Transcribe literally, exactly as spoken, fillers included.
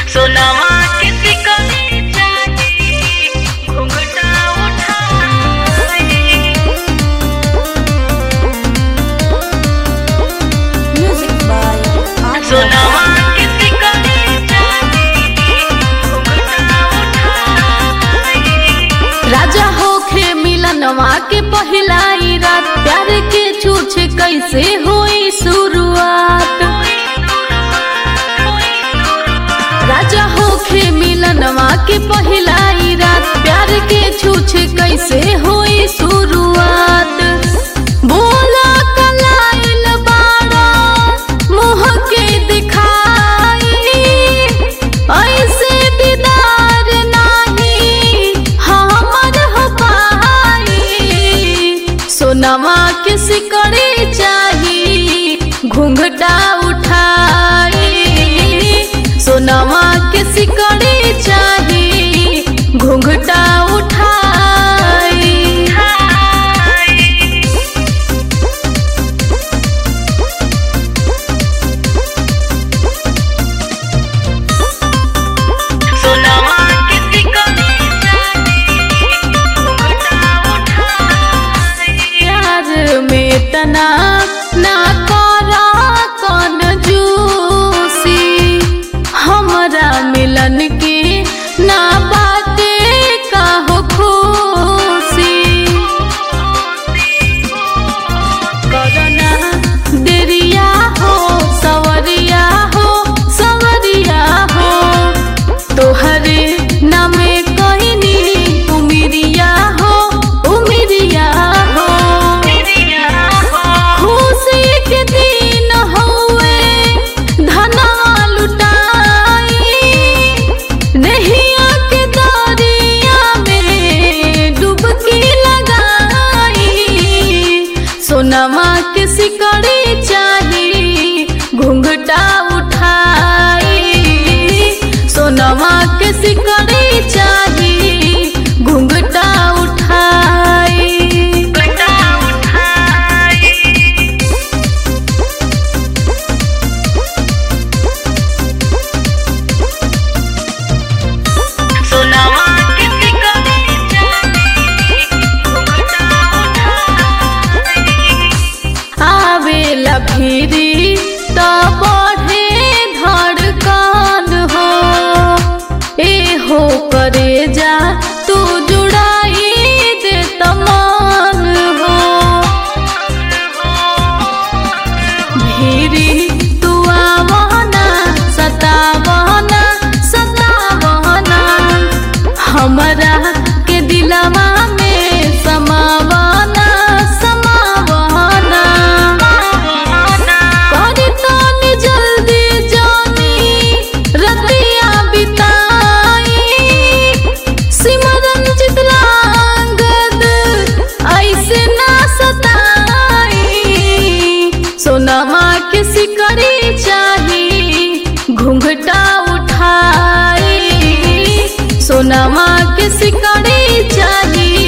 सोनामा किसी को नहीं चाहिए, घूंघटा उठाए। Music by सोनामा किसी को नहीं चाहिए, घूंघटा उठाए। राजा होखे मिलनवा के पहिलाई रात, प्यार के छूछ कैसे हुई शुरुआत। राजा होखे मिलनवा के पहिलाई रात, प्यार के छूछ कैसे हुई शुरुआत। बोला कलाइल बाड़ा मुँह के दिखाई, ऐसे दीदार नाही हमर हो पाई। सोनामा के सिकड़ी चाही, घूंघटा उठाई। सोनामा के सिकड़ी चाही, घूंघटा उठाई। सोनामा किसी को नहीं चाहिए, घूंघटा उठाए। प्यार में तना ना करा कौन जूसी, हमरा मिलन के ना बाटे काहो खुशी। करना देरिया हो सवरिया हो सवरिया हो, तोहरे नामे कहनी उमिरिया हो उमिरिया हो। खुशी के दिन हुए धना लुटाई, नहिया के दरिया में डुबकी लगाई। सोनामा के सिकड़ी चाही, घूंघटा उठाई। सोनामा के सिकड़ी चाही, घूंघटा उठाई। घूंघटा उठाए। सोनामा किसी को नहीं चाहिए, घूंघटा उठाए। आवेला भीरी तो बढ़े धड़कन हो, ए हो करे जा तू जुड़ाई दे तमान हो। भीरी तू आवना सतावना सतावना, हमरा के दिलवा में समावना समावना। करी तनी जल्दी जानी रतिया बिताई, सिमरन चितलांगद ऐसे ना सताई। सोनामा के सिकड़ी चाही, घूंघटा उठाई। सोनामा के सिकड़ी चाही,